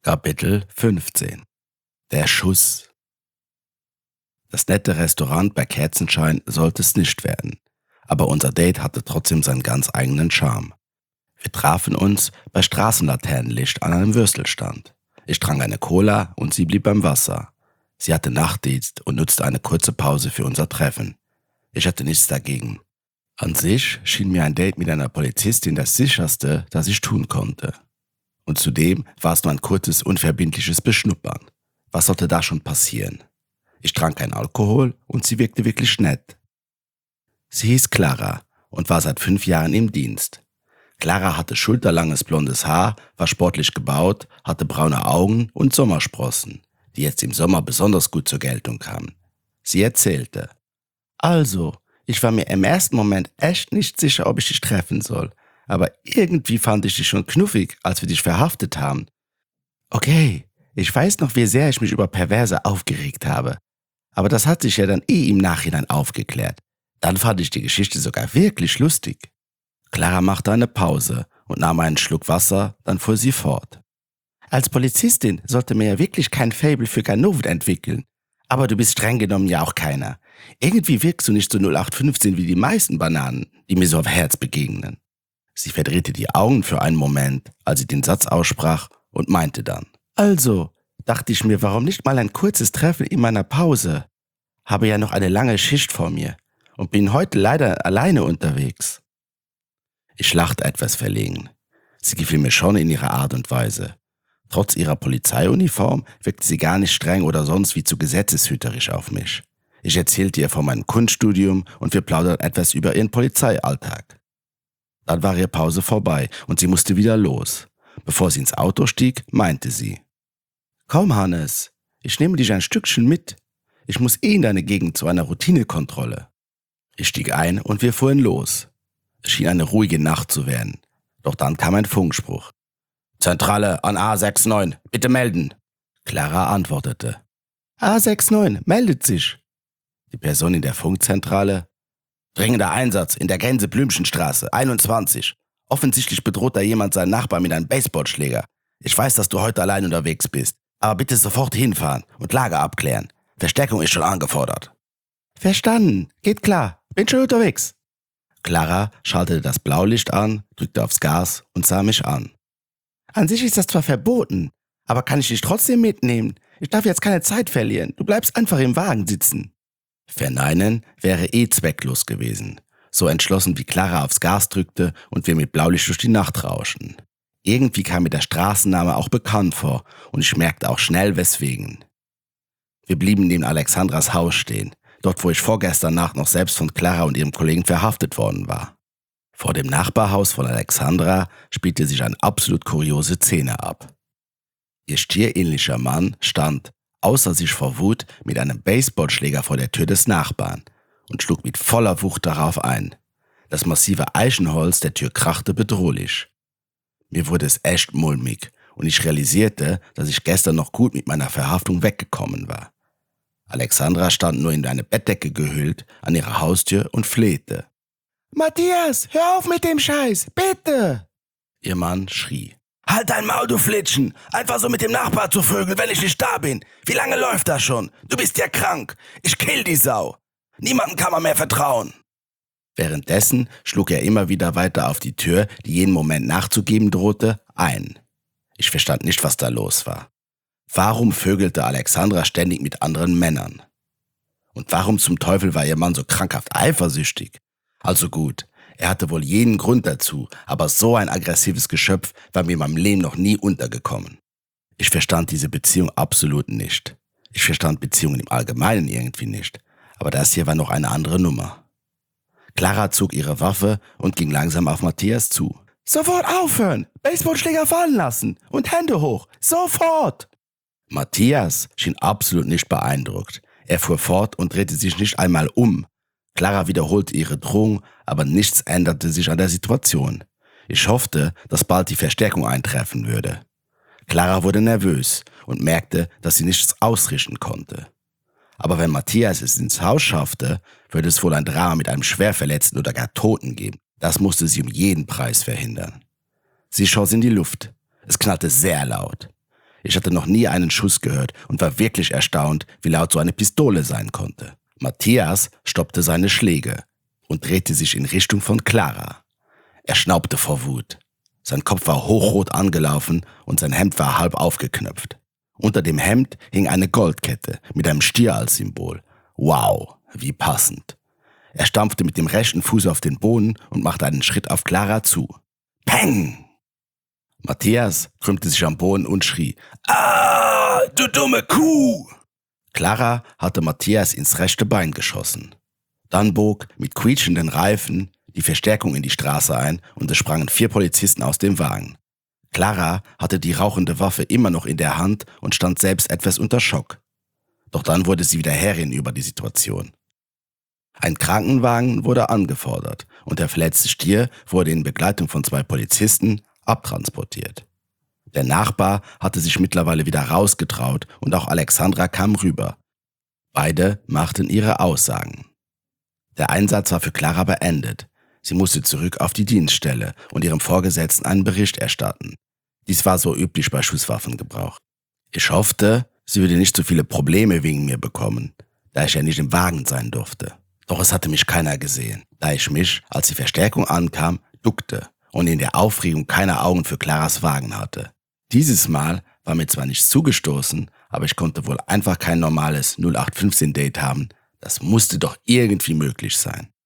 Kapitel 15 Der Schuss. Das nette Restaurant bei Kerzenschein sollte es nicht werden, aber unser Date hatte trotzdem seinen ganz eigenen Charme. Wir trafen uns bei Straßenlaternenlicht an einem Würstelstand. Ich trank eine Cola und sie blieb beim Wasser. Sie hatte Nachtdienst und nutzte eine kurze Pause für unser Treffen. Ich hatte nichts dagegen. An sich schien mir ein Date mit einer Polizistin das sicherste, das ich tun konnte. Und zudem war es nur ein kurzes, unverbindliches Beschnuppern. Was sollte da schon passieren? Ich trank keinen Alkohol und sie wirkte wirklich nett. Sie hieß Clara und war seit 5 Jahren im Dienst. Clara hatte schulterlanges blondes Haar, war sportlich gebaut, hatte braune Augen und Sommersprossen, die jetzt im Sommer besonders gut zur Geltung kamen. Sie erzählte: Also, ich war mir im ersten Moment echt nicht sicher, ob ich dich treffen soll. Aber irgendwie fand ich dich schon knuffig, als wir dich verhaftet haben. Okay, ich weiß noch, wie sehr ich mich über Perverse aufgeregt habe. Aber das hat sich ja dann im Nachhinein aufgeklärt. Dann fand ich die Geschichte sogar wirklich lustig. Clara machte eine Pause und nahm einen Schluck Wasser, dann fuhr sie fort. Als Polizistin sollte man ja wirklich kein Faible für Ganoven entwickeln. Aber du bist streng genommen ja auch keiner. Irgendwie wirkst du nicht so 0815 wie die meisten Bananen, die mir so auf Herz begegnen. Sie verdrehte die Augen für einen Moment, als sie den Satz aussprach und meinte dann: Also, dachte ich mir, warum nicht mal ein kurzes Treffen in meiner Pause? Habe ja noch eine lange Schicht vor mir und bin heute leider alleine unterwegs. Ich lachte etwas verlegen. Sie gefiel mir schon in ihrer Art und Weise. Trotz ihrer Polizeiuniform wirkte sie gar nicht streng oder sonst wie zu gesetzeshüterisch auf mich. Ich erzählte ihr von meinem Kunststudium und wir plauderten etwas über ihren Polizeialltag. Dann war ihre Pause vorbei und sie musste wieder los. Bevor sie ins Auto stieg, meinte sie: Komm, Hannes, ich nehme dich ein Stückchen mit. Ich muss in deine Gegend zu einer Routinekontrolle. Ich stieg ein und wir fuhren los. Es schien eine ruhige Nacht zu werden. Doch dann kam ein Funkspruch. Zentrale an A69, bitte melden. Clara antwortete. A69, meldet sich. Die Person in der Funkzentrale: Dringender Einsatz in der Gänseblümchenstraße, 21. Offensichtlich bedroht da jemand seinen Nachbarn mit einem Baseballschläger. Ich weiß, dass du heute allein unterwegs bist, aber bitte sofort hinfahren und Lage abklären. Verstärkung ist schon angefordert. Verstanden, geht klar, bin schon unterwegs. Clara schaltete das Blaulicht an, drückte aufs Gas und sah mich an. An sich ist das zwar verboten, aber kann ich dich trotzdem mitnehmen? Ich darf jetzt keine Zeit verlieren, du bleibst einfach im Wagen sitzen. Verneinen wäre zwecklos gewesen. So entschlossen wie Clara aufs Gas drückte und wir mit Blaulicht durch die Nacht rauschten. Irgendwie kam mir der Straßenname auch bekannt vor und ich merkte auch schnell weswegen. Wir blieben neben Alexandras Haus stehen, dort wo ich vorgestern Nacht noch selbst von Clara und ihrem Kollegen verhaftet worden war. Vor dem Nachbarhaus von Alexandra spielte sich eine absolut kuriose Szene ab. Ihr stierähnlicher Mann stand, außer sich vor Wut, mit einem Baseballschläger vor der Tür des Nachbarn und schlug mit voller Wucht darauf ein. Das massive Eichenholz der Tür krachte bedrohlich. Mir wurde es echt mulmig und ich realisierte, dass ich gestern noch gut mit meiner Verhaftung weggekommen war. Alexandra stand nur in eine Bettdecke gehüllt an ihrer Haustür und flehte. Matthias, hör auf mit dem Scheiß, bitte! Ihr Mann schrie. Halt dein Maul, du Flitschen! Einfach so mit dem Nachbar zu vögeln, wenn ich nicht da bin! Wie lange läuft das schon? Du bist ja krank! Ich kill die Sau! Niemandem kann man mehr vertrauen! Währenddessen schlug er immer wieder weiter auf die Tür, die jeden Moment nachzugeben drohte, ein. Ich verstand nicht, was da los war. Warum vögelte Alexandra ständig mit anderen Männern? Und warum zum Teufel war ihr Mann so krankhaft eifersüchtig? Also gut, er hatte wohl jeden Grund dazu, aber so ein aggressives Geschöpf war mir in meinem Leben noch nie untergekommen. Ich verstand diese Beziehung absolut nicht. Ich verstand Beziehungen im Allgemeinen irgendwie nicht, aber das hier war noch eine andere Nummer. Clara zog ihre Waffe und ging langsam auf Matthias zu. Sofort aufhören, Baseballschläger fallen lassen und Hände hoch, sofort! Matthias schien absolut nicht beeindruckt. Er fuhr fort und drehte sich nicht einmal um. Clara wiederholte ihre Drohung, aber nichts änderte sich an der Situation. Ich hoffte, dass bald die Verstärkung eintreffen würde. Clara wurde nervös und merkte, dass sie nichts ausrichten konnte. Aber wenn Matthias es ins Haus schaffte, würde es wohl ein Drama mit einem Schwerverletzten oder gar Toten geben. Das musste sie um jeden Preis verhindern. Sie schoss in die Luft. Es knallte sehr laut. Ich hatte noch nie einen Schuss gehört und war wirklich erstaunt, wie laut so eine Pistole sein konnte. Matthias stoppte seine Schläge und drehte sich in Richtung von Clara. Er schnaubte vor Wut. Sein Kopf war hochrot angelaufen und sein Hemd war halb aufgeknöpft. Unter dem Hemd hing eine Goldkette mit einem Stier als Symbol. Wow, wie passend. Er stampfte mit dem rechten Fuß auf den Boden und machte einen Schritt auf Clara zu. Peng! Matthias krümmte sich am Boden und schrie: Ah, du dumme Kuh! Clara hatte Matthias ins rechte Bein geschossen. Dann bog mit quietschenden Reifen die Verstärkung in die Straße ein und es sprangen 4 Polizisten aus dem Wagen. Clara hatte die rauchende Waffe immer noch in der Hand und stand selbst etwas unter Schock. Doch dann wurde sie wieder Herrin über die Situation. Ein Krankenwagen wurde angefordert und der verletzte Stier wurde in Begleitung von 2 Polizisten abtransportiert. Der Nachbar hatte sich mittlerweile wieder rausgetraut und auch Alexandra kam rüber. Beide machten ihre Aussagen. Der Einsatz war für Clara beendet. Sie musste zurück auf die Dienststelle und ihrem Vorgesetzten einen Bericht erstatten. Dies war so üblich bei Schusswaffengebrauch. Ich hoffte, sie würde nicht so viele Probleme wegen mir bekommen, da ich ja nicht im Wagen sein durfte. Doch es hatte mich keiner gesehen, da ich mich, als die Verstärkung ankam, duckte und in der Aufregung keine Augen für Claras Wagen hatte. Dieses Mal war mir zwar nichts zugestoßen, aber ich konnte wohl einfach kein normales 0815-Date haben. Das musste doch irgendwie möglich sein.